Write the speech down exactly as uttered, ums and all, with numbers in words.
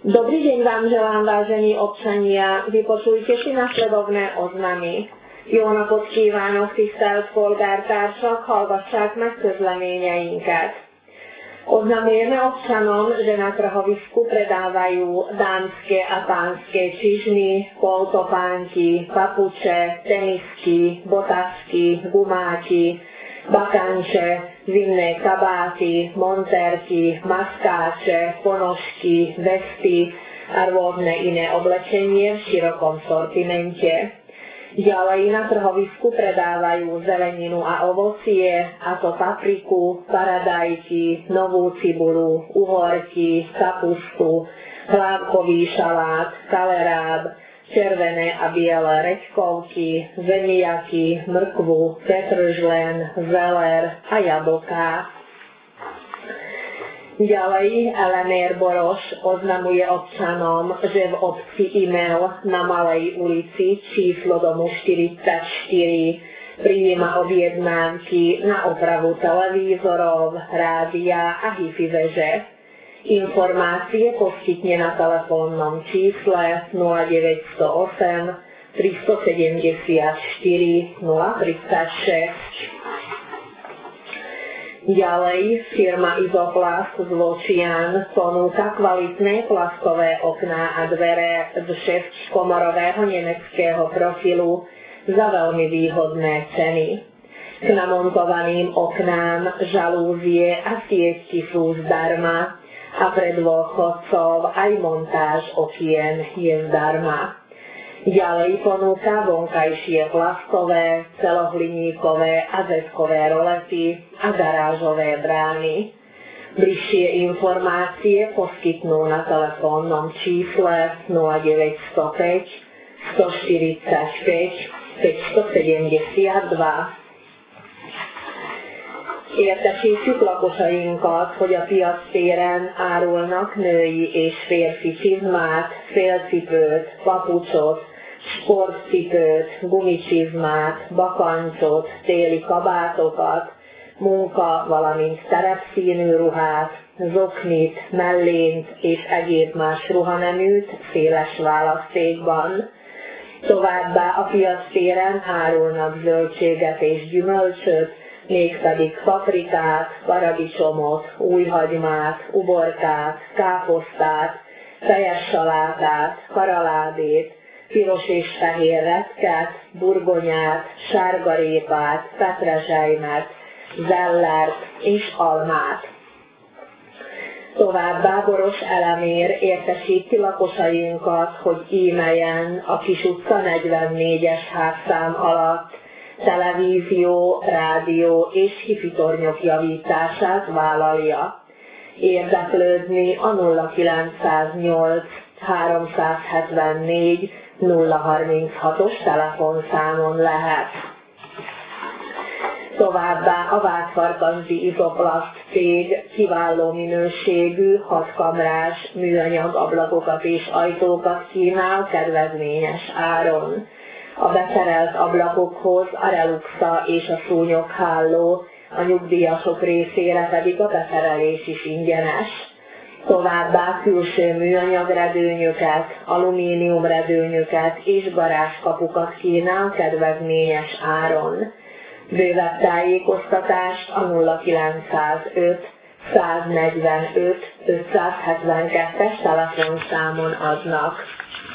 Dobrý deň vám želám, vážení občania. Vypočujte si nasledovné oznamy. Jó napot kívánok, tisztelt polgártársak, hallgassák meg közleményeinket. Oznamujeme občanom, že na trhovisku predávajú dámske a pánske čižmy, poltopánky, papuče, tenisky, botasky, gumáky, bakanče, zimné kabáty, monterky, maskáče, ponožky, vesty a rôzne iné oblečenie v širokom sortimente. Ďalej na trhovisku predávajú zeleninu a ovocie, ako papriku, paradajky, novú cibulu, uhorky, kapustu, hlávkový šalát, kaleráb, červené a biele reďkovky, zemiaky, mrkvu, petržlen, zeler a jablká. Ďalej Elemér Boroš oznamuje občanom, že v obci Imel na Malej ulici číslo domu štyridsaťštyri prijíma objednávky na opravu televízorov, rádia a hi-fi veže. Informácie poskytne na telefónnom čísle nula deväť nula osem tristosedemdesiatštyri nula tridsaťšesť. Ďalej firma Izoplast z Vočian ponúka kvalitné plastové okná a dvere z šesťkomorového nemeckého profilu za veľmi výhodné ceny. K namontovaným oknám žalúzie a sietky sú zdarma a pre dôchodcov aj montáž okien je zdarma. Ďalej ponúka vonkajšie plastové, celohliníkové a zeskové rolety a garážové brány. Bližšie informácie poskytnú na telefónnom čísle nula deväť nula päť stoštyridsaťpäť päťstosedemdesiatdva. Értesítjük lakosainkat, hogy a piactéren árulnak női és férfi csizmát, félcipőt, papucsot, sportcipőt, gumicsizmát, bakancsot, téli kabátokat, munka, valamint terepszínű ruhát, zoknit, mellényt és egyéb más ruhaneműt széles választékban. Továbbá a piactéren árulnak zöldséget és gyümölcsöt, mégpedig paprikát, paradicsomot, újhagymát, uborkát, káposztát, fejes salátát, karaládét, piros és fehér retket, burgonyát, sárgarépát, petrezselymet, zellert és almát. Továbbá Boros Elemér értesíti lakosainkat, hogy e-mailen a Kis utca negyvennégyes házszám alatt televízió, rádió és hi-fi tornyok javítását vállalja. Érdeklődni a nulla kilencszáznyolc háromszázhetvennégy nulla harminchatos telefonszámon lehet. Továbbá a Vádfarkasdi Izoplast cég kiváló minőségű, hatkamrás műanyag ablakokat és ajtókat kínál kedvezményes áron. A beszerelt ablakokhoz a reluxa és a szúnyogháló, a nyugdíjasok részére pedig a beszerelés is ingyenes. Továbbá külső műanyagredőnyöket, alumíniumredőnyöket és garázskapukat kínál kedvezményes áron. Bővebb tájékoztatást a nulla kilencszázöt száznegyvenöt ötszázhetvenkettes telefonszámon adnak.